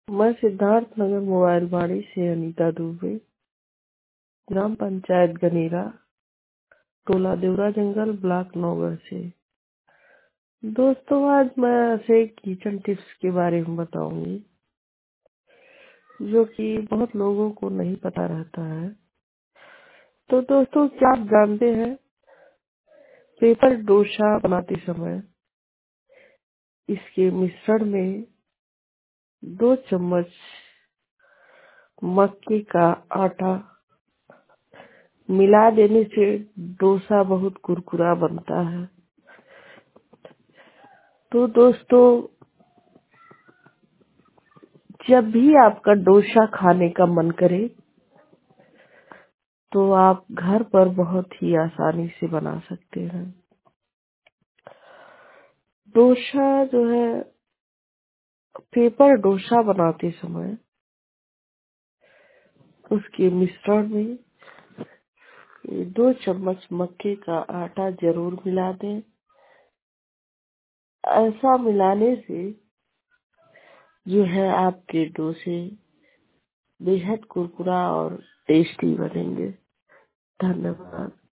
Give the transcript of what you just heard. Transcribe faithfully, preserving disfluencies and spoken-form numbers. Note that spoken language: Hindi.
मैं सिद्धार्थ नगर मोबाइल बाड़ी से अनीता दुबे, ग्राम पंचायत गनेरा, टोला देवरा जंगल, ब्लॉक नौगढ़ से। दोस्तों, आज मैं ऐसे किचन टिप्स के बारे में बताऊंगी जो कि बहुत लोगों को नहीं पता रहता है। तो दोस्तों, क्या आप जानते हैं, पेपर डोसा बनाते समय इसके मिश्रण में दो चम्मच मक्के का आटा मिला देने से डोसा बहुत कुरकुरा बनता है। तो दोस्तों, जब भी आपका डोसा खाने का मन करे तो आप घर पर बहुत ही आसानी से बना सकते हैं। डोसा जो है, पेपर डोसा बनाते समय उसके मिश्रण में दो चम्मच मक्के का आटा जरूर मिला दें। ऐसा मिलाने से जो है आपके डोसे बेहद कुरकुरा और टेस्टी बनेंगे। धन्यवाद।